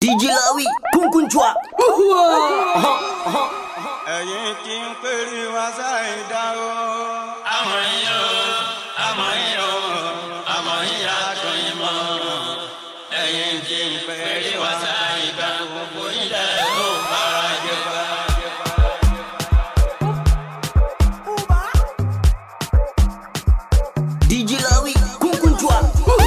DJ Lawi, Kunkunchwa. Ẹ̀yin tí ń pèrè wá sáìdá o. Àmọ́ yín aṣọ yín mọ́. Ẹ̀yin tí ń pèrè wá sáìdá gbogbo ilẹ̀ ló bára jẹ bá. DJ Lawi, Kunkunchwa.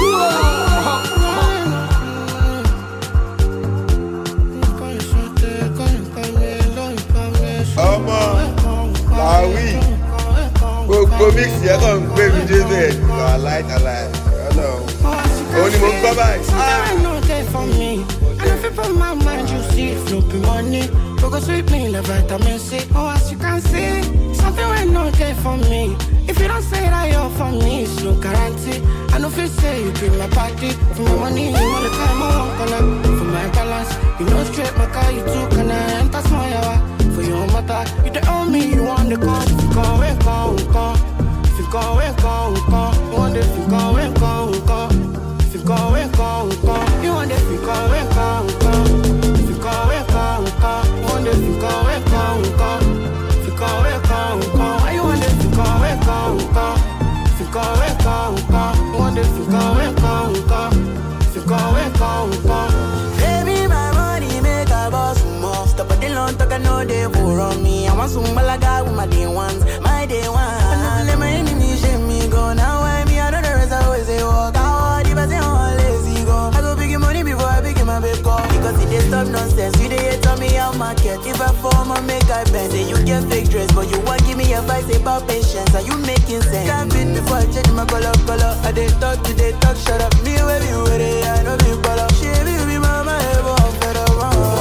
Ọmọ Lawi gbogbo mix yẹn kàn ń gbé mi dé bẹ́ẹ̀ aláì ọ̀nà òun ni mo gbọ́ báyìí. And if you put my mind, you see it, no be money. Focus with me, like vitamin C. Oh, as you can see, something will not there for me. If you don't say that you're for me, it's no guarantee. I know if you say you bring my party, for my money, you want the time, I want color. For my balance, you know straight my car, you too, can I enter small yawa? For your mother, you the only me, you want the call. If you go, come. If you go, come. You want the, if you go, come. If you go, come. You want the, if you go, come. If you go, come. You want the, if you go, come. If you go, come. You want the, if you go, come. If you go, come. You want the, if you go, come. If you go, come. Baby, my money make a boss more. Stop at the long talk, I know they pour on me. I want some malaga with my day ones, my day one. I let my enemies shame me go. Now I me, I know the rest I always say walk out. If I say I'm lazy go, I go big money before I big my big call. Because it is stop nonsense, you they hate on me out market. If I form I make I bend. Say you get fake dress, but you want give me advice about patience. Are you making sense? Can't beat before I change my color. I they talk, shut up. Me where you with it, I know me color. She be mama ever fed up.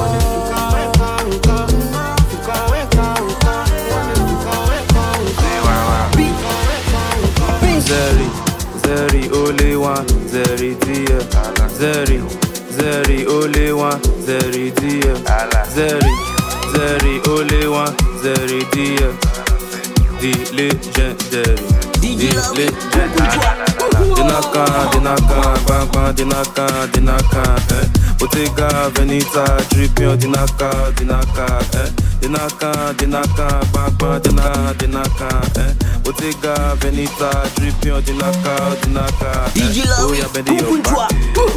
Zeri, only one, Zeri dear. Zeri, only one, Zeri dear. Zeri, only one, Zeri dear. The legendary. DJ Lawi, Kunkunchwa. Dinaka, Bottega, Veneta, Dripion, Dinaka, Bottega, Veneta, Dripion, Dinaka, DJ Lawi, Kunkunchwa.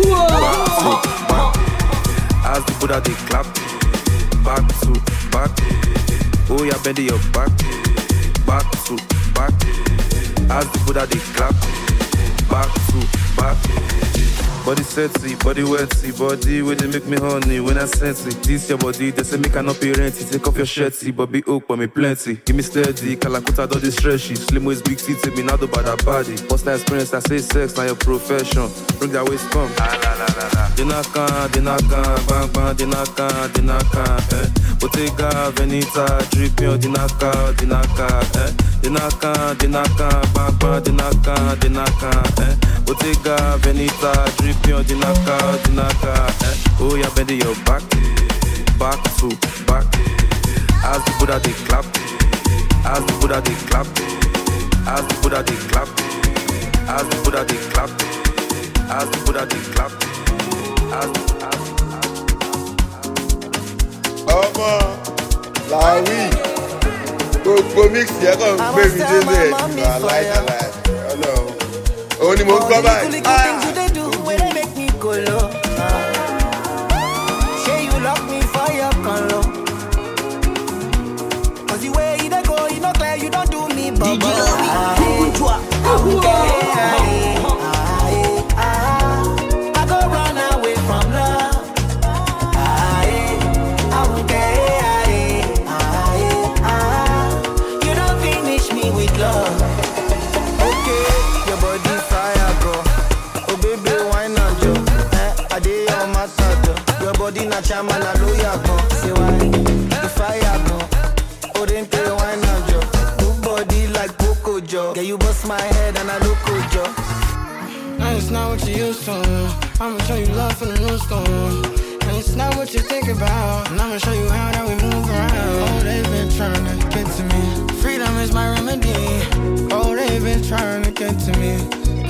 As the Buddha they clap, back to back. Oh, yeah, bend your back to back. As the Buddha they clap, back to back. Body sexy, body wetty, body where they make me honey when I sense it. This your body, they say me cannot be renty. Take off your shirty, but be oak, but me plenty. Give me steady, Kalakuta don't distress you. Slim waist, big city, me not about that body. What's that experience? I say sex, now your profession. Bring that waist, come. Dinaka, Bottega, Veneta, Dripion, Dinaka, Bottega, Veneta, Dripion, Dinaka, Oh, yeah, bend your back to back. As the Buddha they clap, as the Buddha they clap, as the Buddha they clap, as the Buddha they clap, as the Buddha they clap, Ọmọ Lawi gbogbo mix yẹn kàn ń gbé mi dé bẹ́ẹ̀ aláì ọ̀nà òun ni mo gbọ́ báyìí. Say you lock me for your color. Cause the way you go, you know clear, you don't do me bubble. DJ Lawi, Kunkunchwa. I go run away from love. I won't care. You don't finish me with love. Okay, your body fire, bro. Oh baby, why not, Joe? I did your massage. Your body na chama na loya, bro. Say why? The fire, bro. Oh, then pay why not, Joe? Good body like Coco Joe. Yeah, you bust my head and I look good, Joe. And it's not what you used to. I'ma show you love from the new school. And it's not what you think about. And I'ma show you how that we move around. Oh, they've been trying to get to me. Freedom is my remedy. Oh, they've been trying to get to me.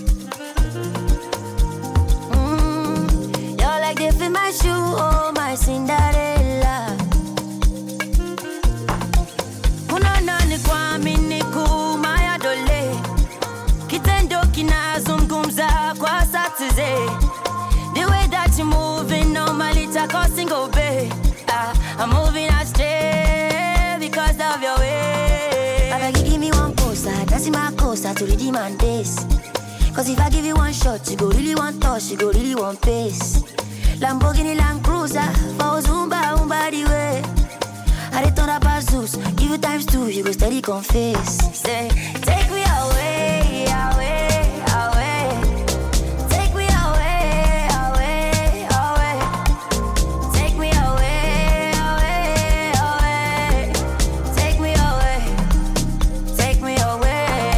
kina zungumza kwa satize. The way that you moving normally causing obey. I'm moving astray because of your way. I beg you give me one poster, that's in my coaster to redeem and this. Cause if I give you one shot, you go really want touch, you go really want pace. Lamborghini Land Cruiser, for Zumba, the way. I return up as Zeus, give you times 2, you go steady confess. Say, take me away, away, away. Take me away, away, away. Take me away, away, away. Take me away, take me away.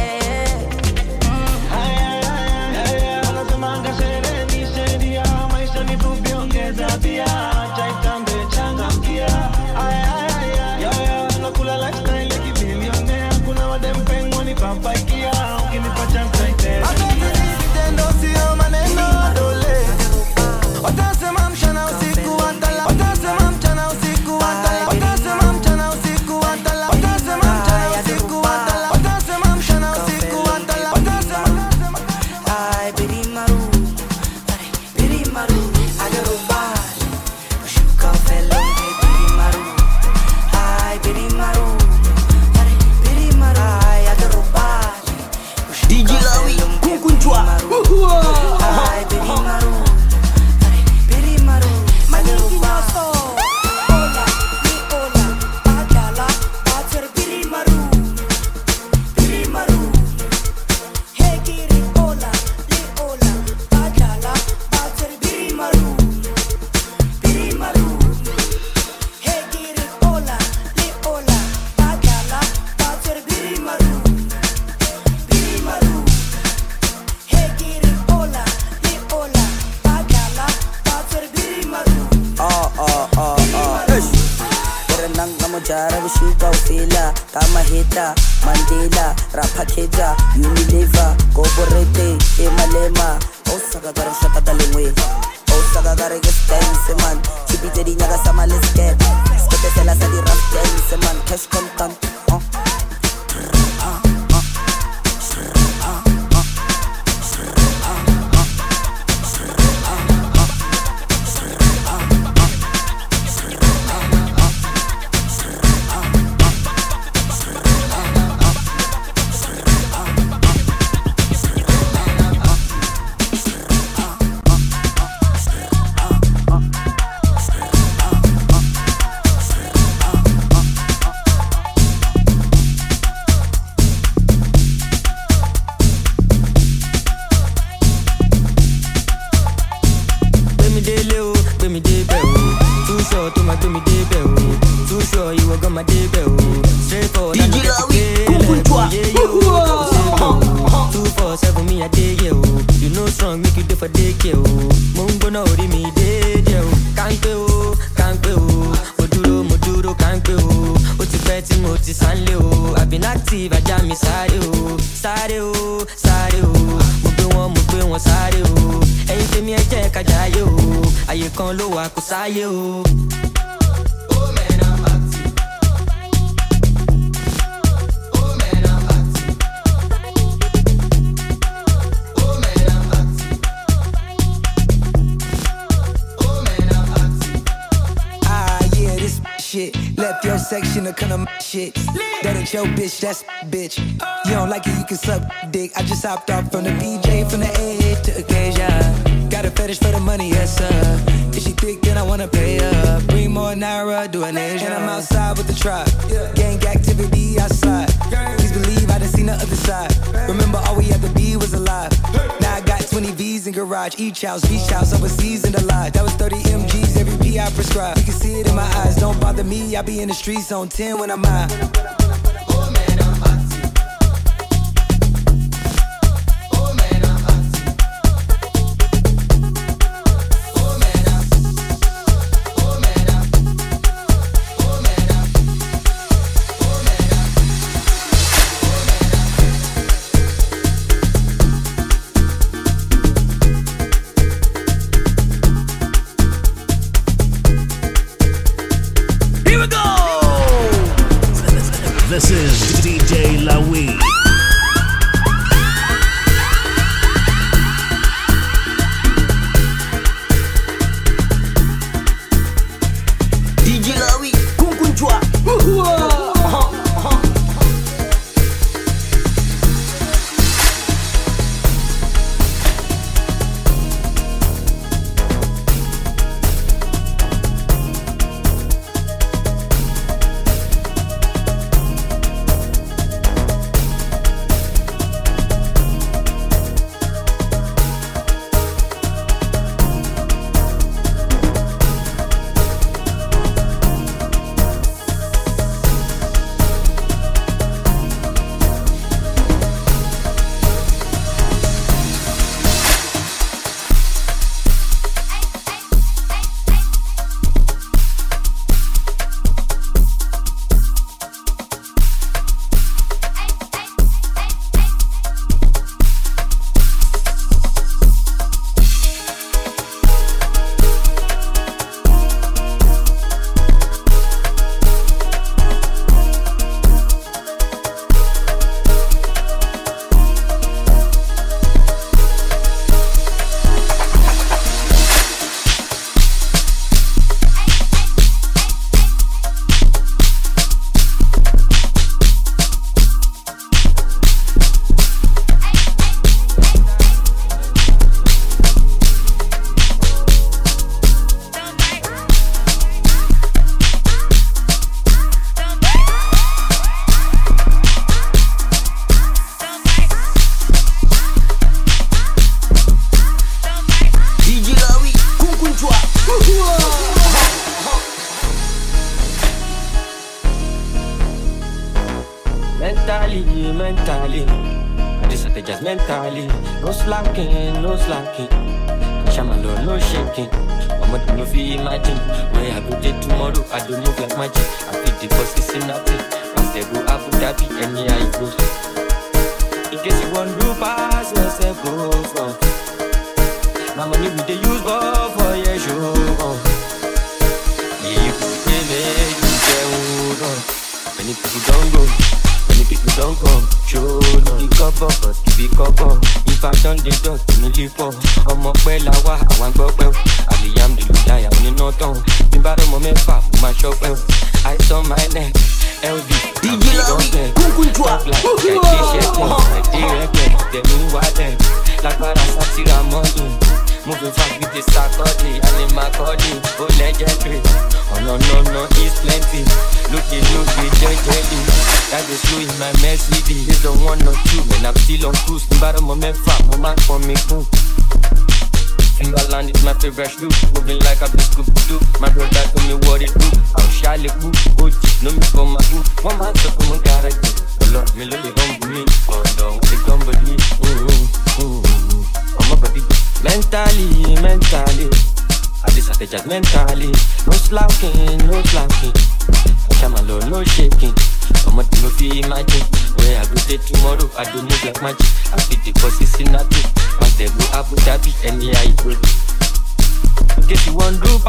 Mandela, Rapakeda, Unilever, Goborete, Emalema, Osaka Shaka Dalingwe, Osaka gets dance, man, Chibiteri Nagasama, let's get, Sketela Sadi Raf dance, man, cash content, section of kind of shit. That ain't your bitch, that's bitch. You don't like it, you can suck dick. I just hopped off from the BJ, from the edge to occasion. Got a fetish for the money, yes sir. If she thick, then I wanna pay her. Bring more Naira, do an Asian. And I'm outside with the tribe. Gang activity outside. Please believe I done seen the other side. Remember all we had to be was alive. Now I got 20 V's in garage. Each house, beach house, overseas in the lot. That was 30 MGs, every P I prescribe. You can see it in my eyes, don't bother me. I be in the streets on 10 when I'm out. just mentally. No slacking, no slacking. Shamalo, no shaking. I'm no feel imagine where I go there tomorrow. I don't move like magic. I feel the boss is in nothing. Once they go Abu Dhabi, and yeah, it goes. In case you want to pass yourself, go front. My money we dey use for your show. Yeah, you pay me, you get hold on. Many people don't go, many people don't come. Show no the cover, but keep it cover. If I done the dot, me live for. I'm up well, I want go well. I am the Lutaya, I'm in no town. Me bottom of me fat, my shop well. I saw my neck, LV. DJ Lawi, Kunkunchwa. Like Parasati Ramondo. Moving fast with the Saturday and in my body. Oh, legendary. Oh, no, it's plenty. Looking, jelly. That is slow in my Mercedes. It's the 1 or 2, man. I'm still on cruise. The bottom of my fat, my man for me, too. Timberland is my favorite shoe. Moving like a big Scooby-Doo. My brother told me what it do. I'm Charlie Boo. Oh, know me for my boo. One man took me, gotta do. Lord, me love it, humble me. Oh, no, they come believe. I'm a body. Mentally. I decided just mentally. No slacking. Shamalo, no shaking. I'm not no feel imagine where I go there tomorrow. I don't move like magic. I feel the boss is in nothing. Once they go Abu Dhabi, and yeah, it goes. In case you want to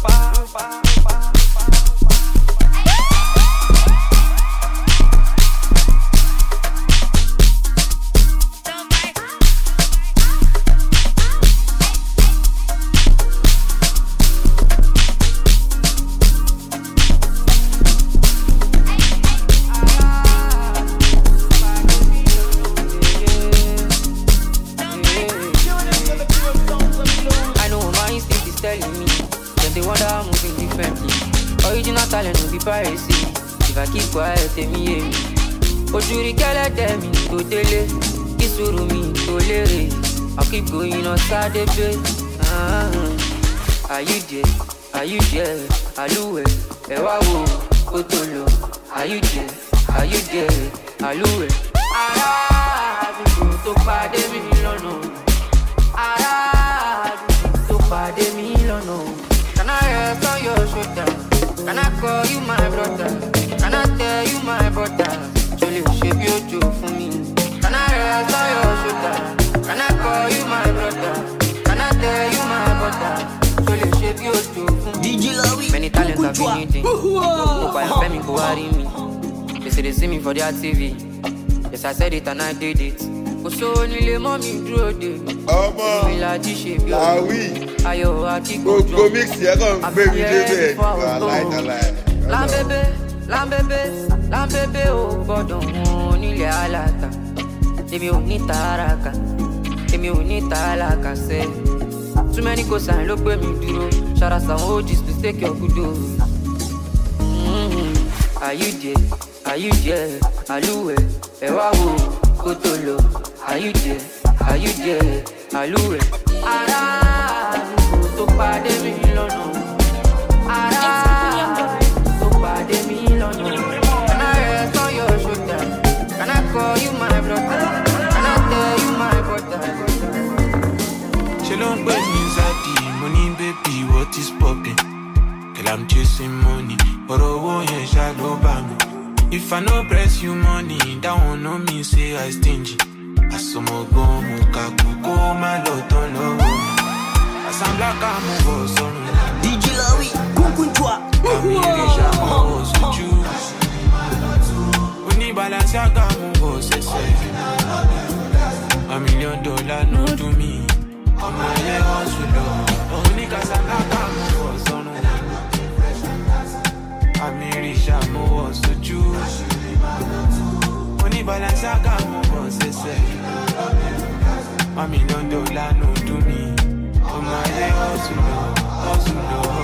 piracy. If I keep quiet, tell me yeah. Ojuri kele tell me to dele. Kisuru mi to lere. I keep going on Saturday. Are you there? Aluwe, ewa wo, otolo. Are you there? Aluwe. Ara, to pade mi lono. Ara, to pade mi lono. Can I rest on your shoulder? Can I call you my brother? Can I tell you my brother? Jolly shape your joke for me. Can I rest on your shoulder? Can I call you my brother? Can I tell you my brother? Jolly shape your joke for me. DJ Lawi, many talents have been needing. Hope I am family go worry me. They say they see me for their TV. Yes, I said it and I did it. So only mommy drew it. Lawi. Go mix here, go baby David. Lambebe, oh God, only alata. Emi o ni taraka, emi o ni talaka se. Too many cause I look where me duro. Shout out some OGs to take your kudo. Are you there? Aluwe, ewa wo, kotolo. Are you there? Aluwe. Ara, to pade mi lono. Ara, to pade mi lono. Can I rest on your shoulder? Can I call you my brother? Can I tell you my brother? She don't put me inside the money, baby, what is poppin'? Girl, I'm chasing money, but I won't shadow by me. If I no press you money, that won't know me say I stingy. Asomo go mukaku go my lot on low. Asam black I'm over sorry. DJ Lawi, Kunkunchwa. Amirisha mo suju. Uni balance ya gamu go sese. $1 million no to me. On my leg hustle. Uni kasaka gamu go sonu. Amirisha mo suju. Uni balance ya gamu go sese. $1 million no to me. On my leg hustle.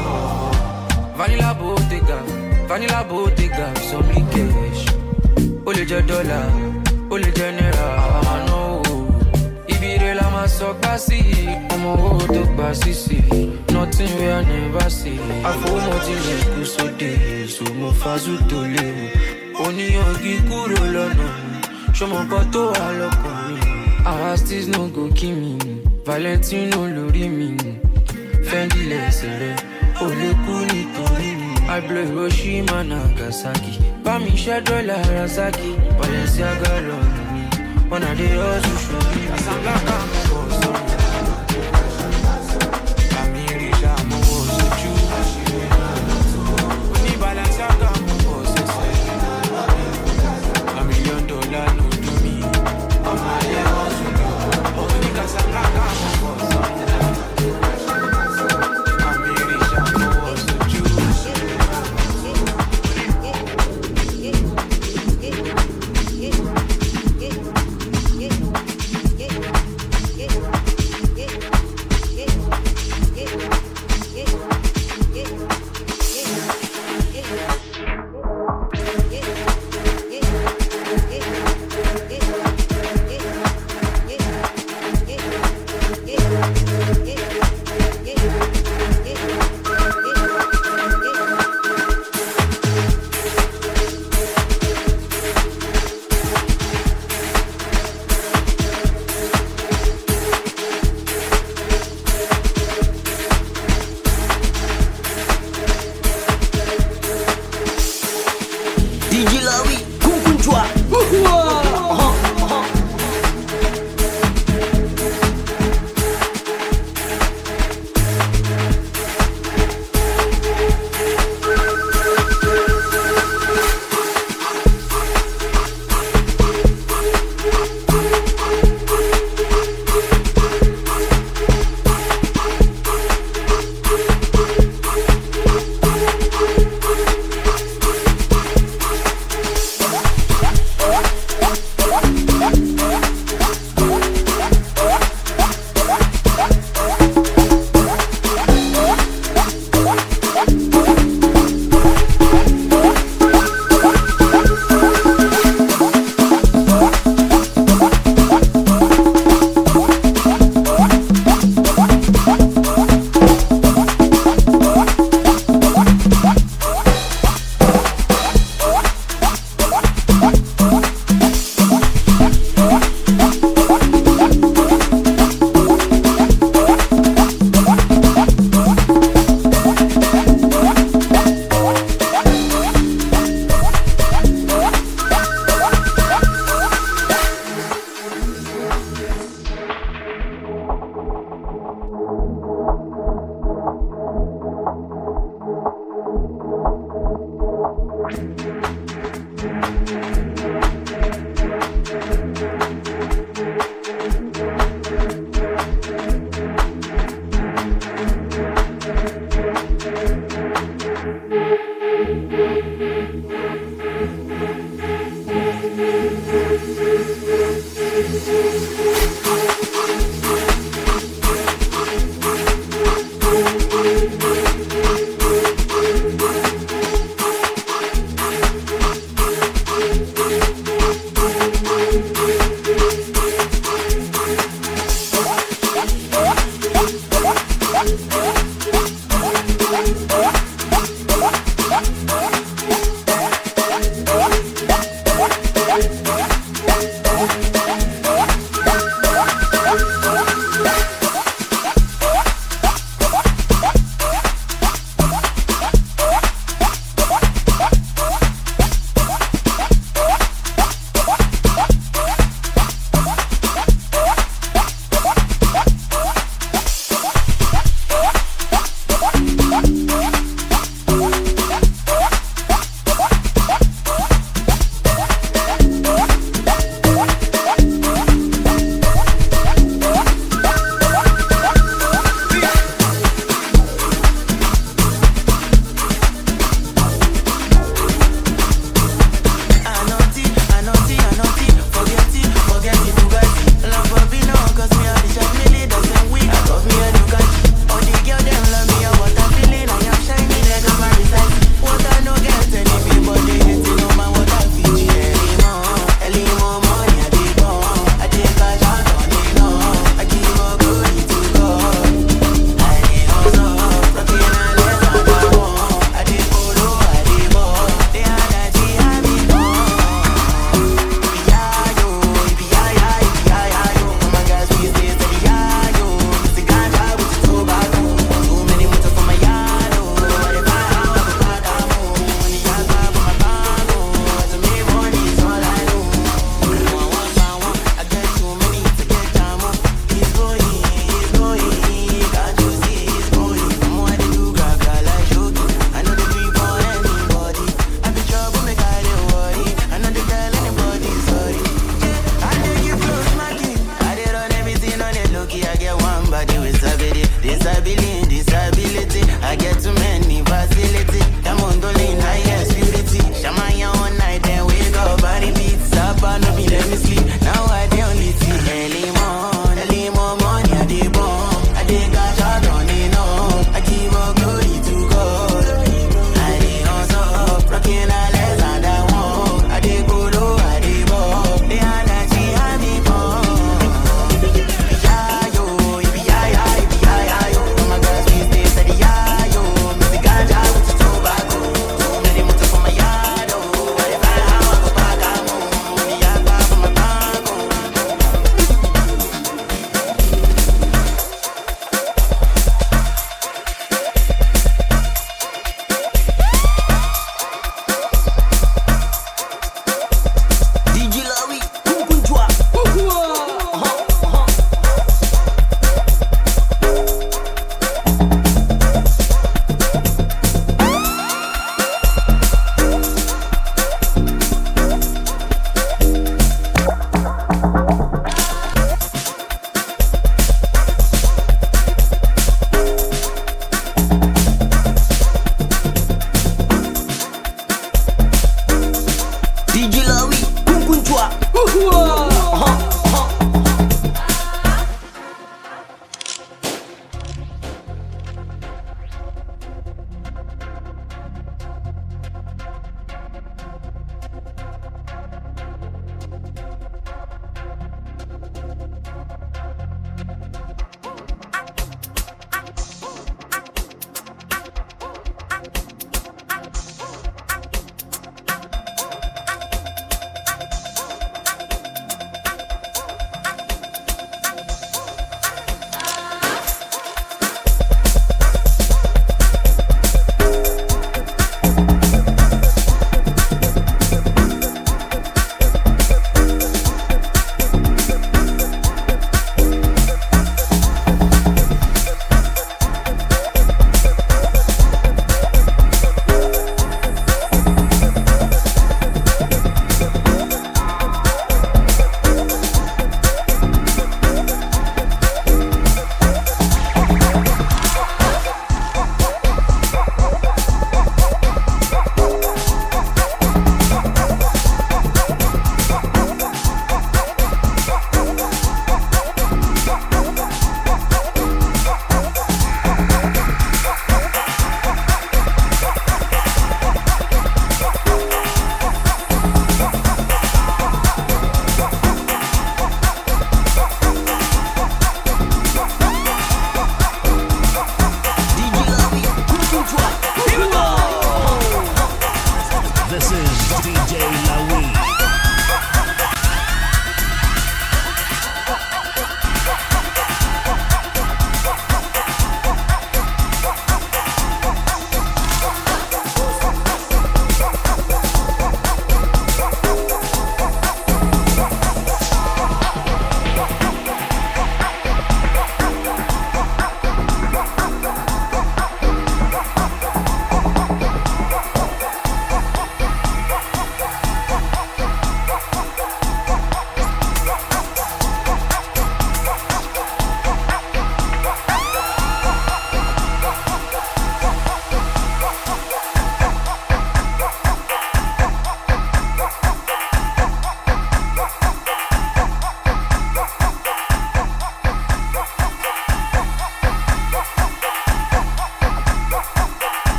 Vanilla Bottega, so me cash. Ole je dollar, ole je naira, no. Ibire la ma so kasi, omo wo to gba sisi. Nothing we I never see. Afomo ti le ku so de, so mo fazu to le. Oni ogi kúrò lọ́nà, ṣọmọ kan tó wà lọ́kàn mi. Pasties no go kill me. Valentino lórí mi. Fendi lẹ́sẹ̀rẹ̀, ó lè kú nítorí mi. I blow Hiroshima, Nagasaki. Bá mi ṣẹ́ dọ́là Rasaki. Balenciaga lọ́rùn mi. Ọ̀nà dé ọ̀sùn ṣòrí. Àsànlákà mọ̀ bọ̀ sọ́run. Àmì ìrìṣà mọ̀ wọ̀ sójú. Oní Balenciaga mọ̀ bọ̀ sẹ́sẹ̀. $1 million no do me. Ọmọ ayé ọ̀sùn lọ. Oní Casablanca mọ̀ bọ̀ sọ́run.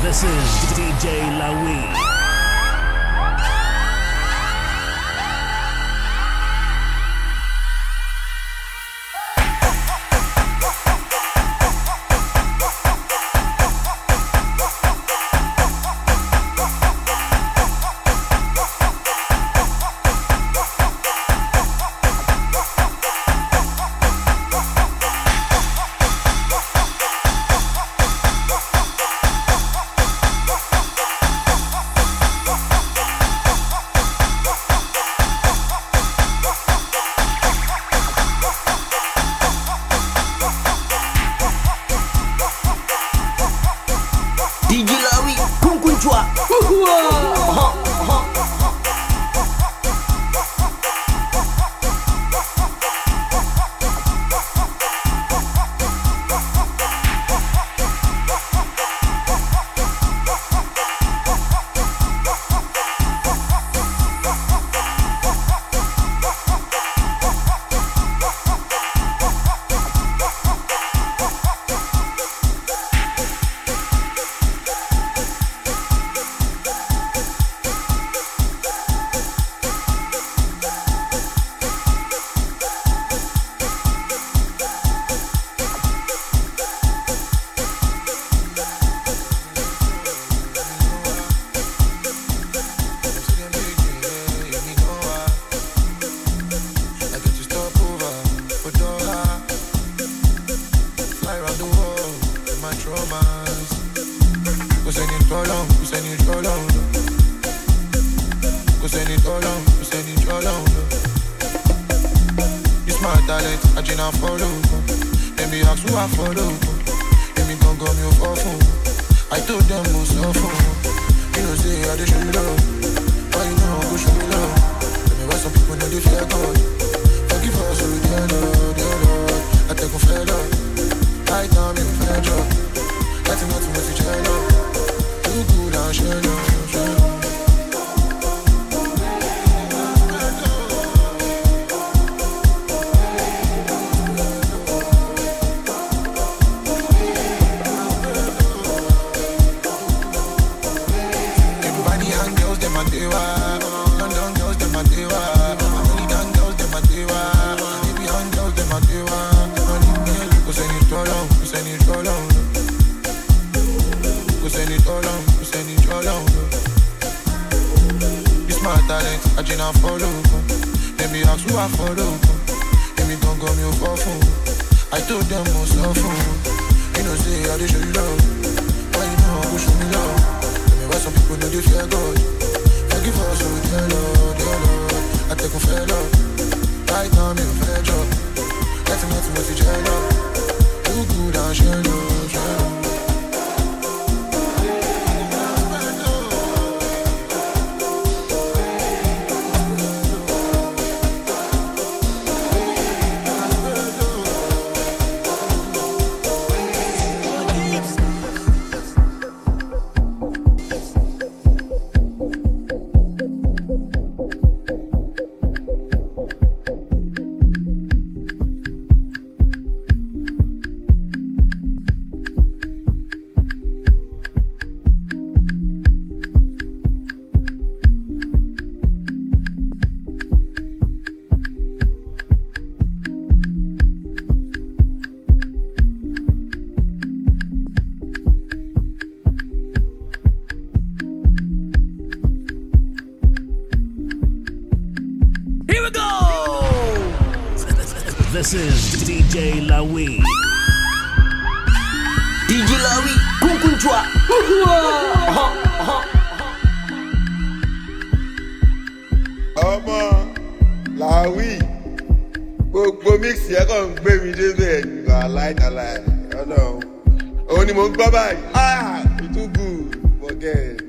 This is DJ Lawi. DJ Lawi, Kung Kung Chua. It's my talent, I just not follow. Let me ask who I follow. Let me come come your phone. I told them most of them. You know say I just show you love. Why you know go show me love? Let me why some people know they fear God. Forgive us, oh dear Lord. I take a fair love. I tell me a fair job. That's not too much to share love. Too good and share love, share love. London girls, them a dewa. American girls, them a dewa. Arabian girls, them a dewa. Go send it all on, go send it all on. Go send it all on, go send it all on. It's my talent, I just not follow. Let me ask who I follow. Let me come come your phone. I told them most of them. You know say I they show you love. Why you know go show me love? Let me why some people know they fear God. Forgive us, oh dear Lord. I take a fair love. Right now, me a fair job. Let him not to share love. Too good and share love, share love. This is DJ Lawi. DJ Lawi, Kung Kung Chua. Ọmọ Lawi, gbogbo mix yẹn kàn ń gbé mi dé bẹ́ẹ̀ nígbà aláìkàlà ẹ̀ ọ̀nà òun ni mò ń gbọ́ báyìí. It's too good, forget it.